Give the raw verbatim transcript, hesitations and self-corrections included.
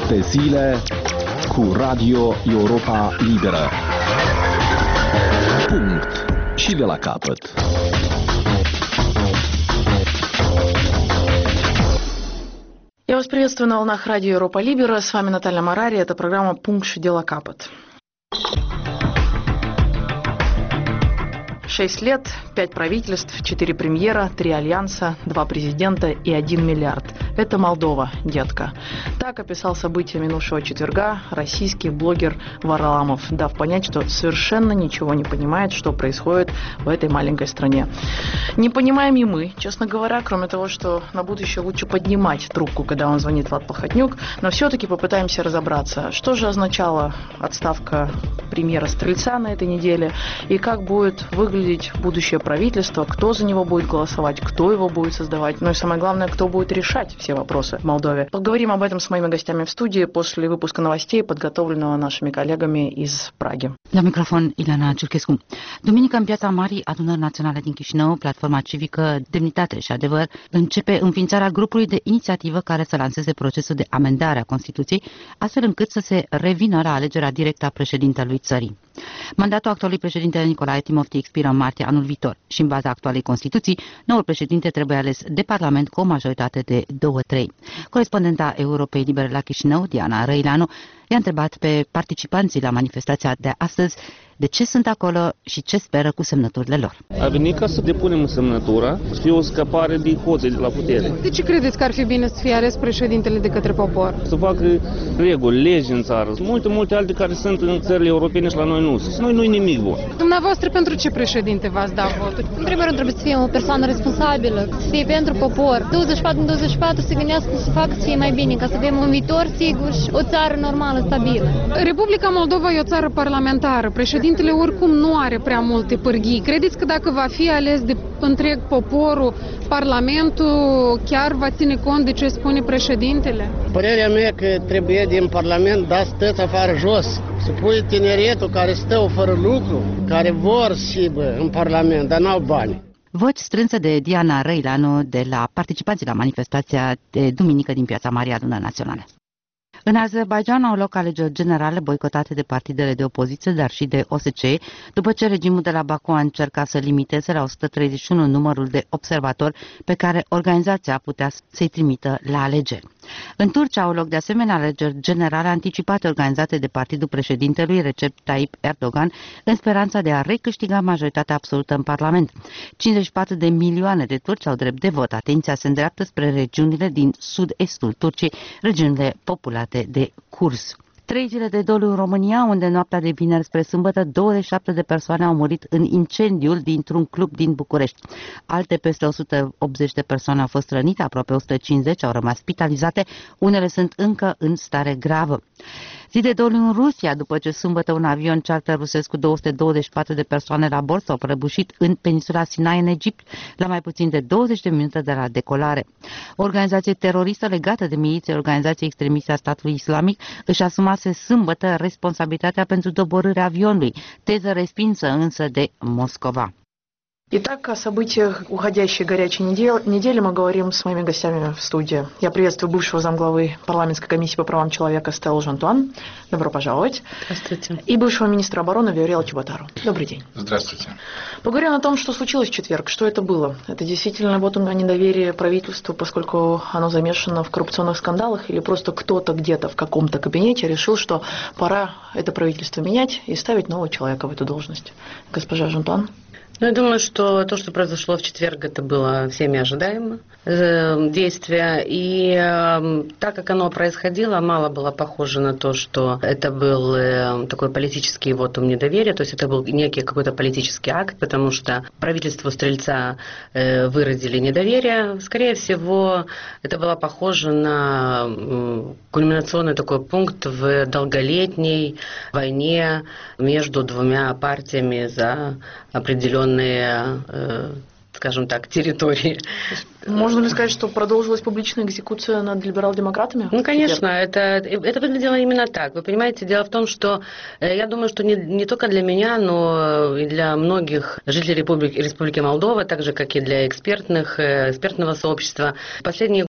șapte zile cu Radio Europa Liberă. Punct. Și de la capăt. Я вас приветствую на волнах Радио Европа Либера. С вами Наталья Марари. Это программа «Пункт Шидела Капот». Шесть лет, пять правительств, четыре премьера, три альянса, два президента и один миллиард. Это Молдова, детка. Так описал события минувшего четверга российский блогер Варламов, дав понять, что совершенно ничего не понимает, что происходит в этой маленькой стране. Не понимаем и мы, честно говоря, кроме того, что на будущее лучше поднимать трубку, когда он звонит Влад Плохотнюк, но все-таки попытаемся разобраться, что же означала отставка премьера Стрельца на этой неделе и как будет выглядеть будущее правительство, кто за него будет голосовать, кто его будет создавать, ну и самое главное, кто будет решать все вопросы в Молдове. Поговорим об этом с моими гостями в студии после выпуска новостей, подготовленного нашими коллегами из Праги. La microfon, Ileana Ciurchescu. Duminică, în Piața Marii Adunări Naționale din Chișinău, platforma civică Demnitate și Adevăr începe înființarea grupului de inițiativă care să lanseze procesul de amendare a Constituției, astfel încât să se revină la alegerea directă a președintelui țării. Mandatul actualului președinte Nicolae Timofti expiră în martie anul viitor și, în baza actualei Constituții, noul președinte trebuie ales de Parlament cu o majoritate de două trei. Corespondenta Europei Libere la Chișinău, Diana Răileanu, i-a întrebat pe participanții la manifestația de astăzi de ce sunt acolo și ce speră cu semnăturile lor. A venit ca să depunem semnătura, să fie o scăpare din hoții de la putere. De ce credeți că ar fi bine să fie ales președintele de către popor? Să facă reguli, legi în țară. Multe, multe alte care sunt în țările europene și la noi nu. Noi nu-i nimic bun. Dumneavoastră pentru ce președinte v-ați dat votul? În primul rând trebuie să fie o persoană responsabilă, să fie pentru popor. douăzeci și patru din douăzeci și patru să gândească să facă să fie mai bine, ca să avem un viitor sigur și o țară normală, stabilă. Republica Moldova e o țară parlamentară. Președintele oricum nu are prea multe pârghii. Credeți că dacă va fi ales de întreg poporul, Parlamentul chiar va ține cont de ce spune președintele? Părerea mea că trebuie din Parlament da stăți afară jos. Să pui tineretul care stă fără lucru, care vor să bă, în Parlament, dar n-au bani. Voci strânse de Diana Răileanu de la participanții la manifestația de duminică din Piața Marii Adunări Naționale. În Azerbaidjan au loc alegeri generale boicotate de partidele de opoziție, dar și de O S C E, după ce regimul de la Baku a încercat să limiteze la o sută treizeci și unu numărul de observatori pe care organizația putea să-i trimită la alegeri. În Turcia au loc de asemenea alegeri generale anticipate organizate de partidul președintelui Recep Tayyip Erdogan în speranța de a recâștiga majoritatea absolută în Parlament. cincizeci și patru de milioane de turci au drept de vot. Atenția se îndreaptă spre regiunile din sud-estul Turciei, regiunile populate de kurzi. Trei zile de doliu în România, unde noaptea de vineri spre sâmbătă douăzeci și șapte de persoane au murit în incendiul dintr-un club din București. Alte peste o sută optzeci de persoane au fost rănite, aproape o sută cincizeci au rămas spitalizate, unele sunt încă în stare gravă. Zi de doliu în Rusia, după ce sâmbătă un avion charter rusesc cu două sute douăzeci și patru de persoane la bord s-au prăbușit în peninsula Sinai, în Egipt, la mai puțin de douăzeci de minute de la decolare. O organizație teroristă legată de miliția Organizației Extremiste a Statului Islamic își asumase sâmbătă responsabilitatea pentru doborârea avionului, teză respinsă însă de Moscova. Итак, о событиях уходящей горячей недели мы говорим с моими гостями в студии. Я приветствую бывшего замглавы парламентской комиссии по правам человека Стеллу Жантуан. Добро пожаловать. Здравствуйте. И бывшего министра обороны Виориэла Чеботару. Добрый день. Здравствуйте. Поговорим о том, что случилось в четверг. Что это было? Это действительно вот о недоверии правительству, поскольку оно замешано в коррупционных скандалах, или просто кто-то где-то в каком-то кабинете решил, что пора это правительство менять и ставить нового человека в эту должность? Госпожа Жантуан. Ну, я думаю, что то, что произошло в четверг, это было всеми ожидаемо э, действие. И э, так как оно происходило, мало было похоже на то, что это был э, такой политический вотум недоверия, то есть это был некий какой-то политический акт, потому что правительству Стрельца э, выразили недоверие. Скорее всего, это было похоже на э, кульминационный такой пункт в долголетней войне между двумя партиями за определенные, э, скажем так, территории. Можно ли сказать, что продолжилась публичная экзекуция над либерал-демократами? Ну, конечно, это, это выглядело именно так. Вы понимаете, дело в том, что э, я думаю, что не, не только для меня, но и для многих жителей Республики, Республики Молдова, так же, как и для экспертных, э, экспертного сообщества, последние